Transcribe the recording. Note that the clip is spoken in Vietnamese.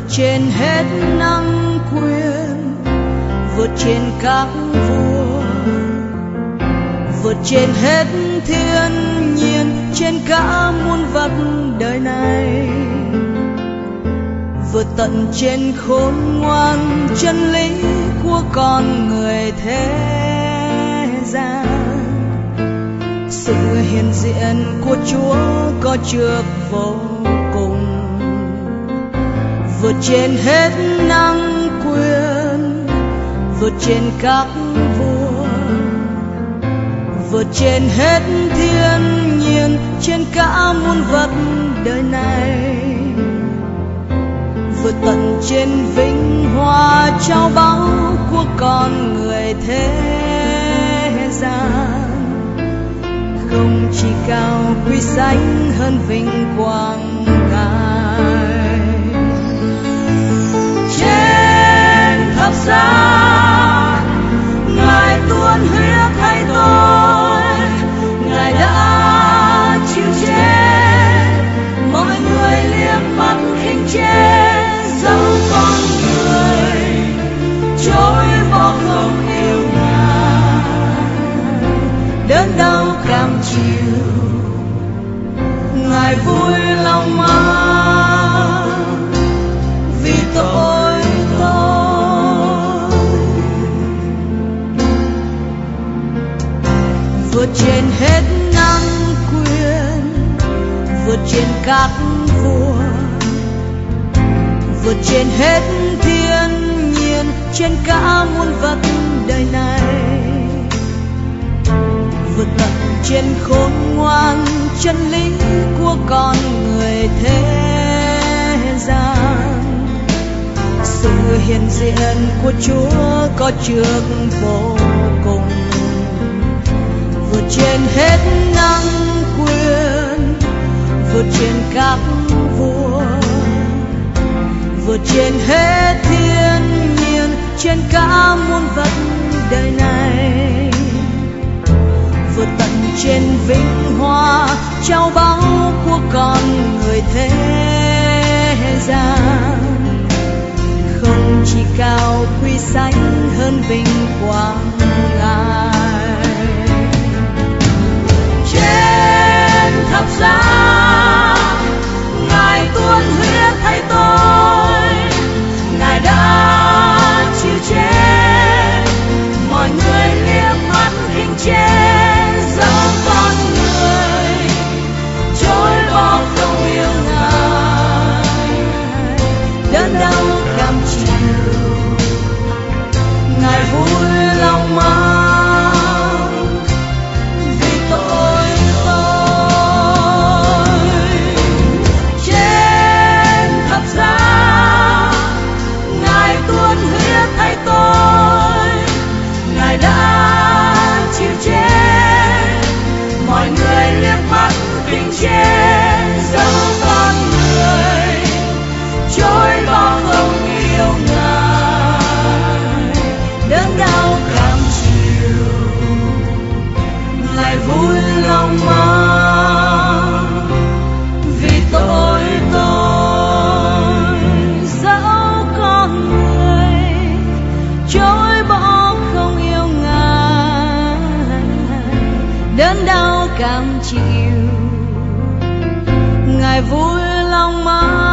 trên hết năng quyền, vượt trên các vua, vượt trên hết thiên nhiên, trên cả muôn vật đời này, vượt tận trên khôn ngoan chân lý của con người thế gian. Sự hiện diện của Chúa có trước vô cùng, vượt trên hết năng quyền, vượt trên các vua, vượt trên hết thiên nhiên, trên cả muôn vật đời này, vượt tận trên vinh hoa trao báu của con người thế gian. Không chỉ cao quý sánh hơn vinh quang Ngài. Trên thập giá Ngài tuôn huyết thay tôi, Ngài đã chịu chết, mọi người liếc mắt khinh chê, dẫu con người chối bỏ không yêu Ngài, đớn đau cam chịu, Ngài vui lòng mang vì tội tôi. Vượt trên hết năng quyền, vượt trên các vua, vượt trên hết thiên nhiên, trên cả muôn vật đời này, vượt tận trên khôn ngoan chân lý của con người thế gian. Sự hiện diện của Chúa có trước vô cùng, vượt trên hết năng quyền, vượt trên các vua, vượt trên hết thiên nhiên, trên cả muôn vật đời này, vượt tận trên vinh hoa trao báu của con người thế gian. Không chỉ cao quý sánh hơn vinh quang Ngài. Trên thập giá Ngài tuôn huyết thay tôi, Ngài đã chịu chết, mọi người liếc mắt khinh chê, dẫu con người chối bỏ không yêu Ngài, đớn đau cam chịu, Ngài vui lòng mang vì tội tôi. Trên thập giá Ngài tuôn huyết thay tôi, Ngài đã chịu chết, mọi người liếc mắt khinh chê, dẫu con người chối bỏ không yêu Ngài, đớn đau cam chịu, Ngài vui lòng mang vì tội tôi. Dẫu con người chối bỏ không yêu Ngài, đớn đau cam chịu, Ngài vui lòng mang